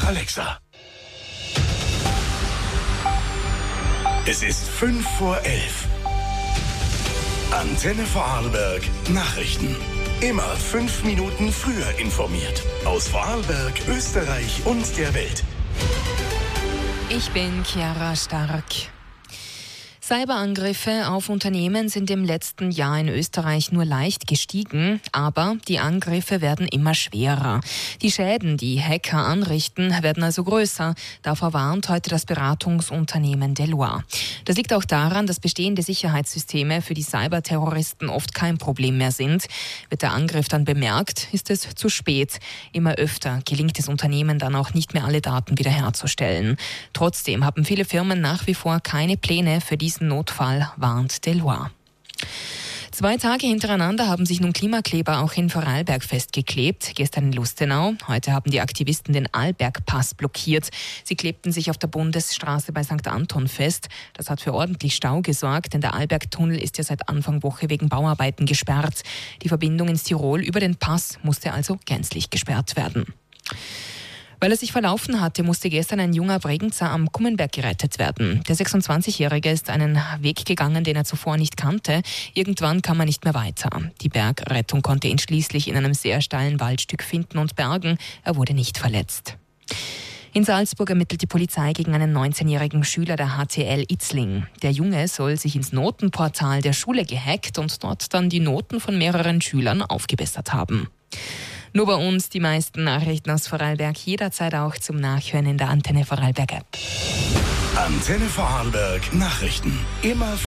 Alexa. Es ist 11:05. Antenne Vorarlberg Nachrichten. Immer 5 Minuten früher informiert. Aus Vorarlberg, Österreich und der Welt. Ich bin Chiara Stark. Cyberangriffe auf Unternehmen sind im letzten Jahr in Österreich nur leicht gestiegen, aber die Angriffe werden immer schwerer. Die Schäden, die Hacker anrichten, werden also größer. Davor warnt heute das Beratungsunternehmen Deloitte. Das liegt auch daran, dass bestehende Sicherheitssysteme für die Cyberterroristen oft kein Problem mehr sind. Wird der Angriff dann bemerkt, ist es zu spät. Immer öfter gelingt es Unternehmen dann auch nicht mehr, alle Daten wiederherzustellen. Trotzdem haben viele Firmen nach wie vor keine Pläne für diesen Notfall, warnt Deloitte. 2 Tage hintereinander haben sich nun Klimakleber auch in Vorarlberg festgeklebt. Gestern in Lustenau. Heute haben die Aktivisten den Arlbergpass blockiert. Sie klebten sich auf der Bundesstraße bei St. Anton fest. Das hat für ordentlich Stau gesorgt, denn der Arlbergtunnel ist ja seit Anfang Woche wegen Bauarbeiten gesperrt. Die Verbindung ins Tirol über den Pass musste also gänzlich gesperrt werden. Weil er sich verlaufen hatte, musste gestern ein junger Bregenzer am Kummenberg gerettet werden. Der 26-Jährige ist einen Weg gegangen, den er zuvor nicht kannte. Irgendwann kam er nicht mehr weiter. Die Bergrettung konnte ihn schließlich in einem sehr steilen Waldstück finden und bergen. Er wurde nicht verletzt. In Salzburg ermittelt die Polizei gegen einen 19-jährigen Schüler der HTL Itzling. Der Junge soll sich ins Notenportal der Schule gehackt und dort dann die Noten von mehreren Schülern aufgebessert haben. Nur bei uns die meisten Nachrichten aus Vorarlberg jederzeit auch zum Nachhören in der Antenne Vorarlberg App. Antenne Vorarlberg Nachrichten. Immer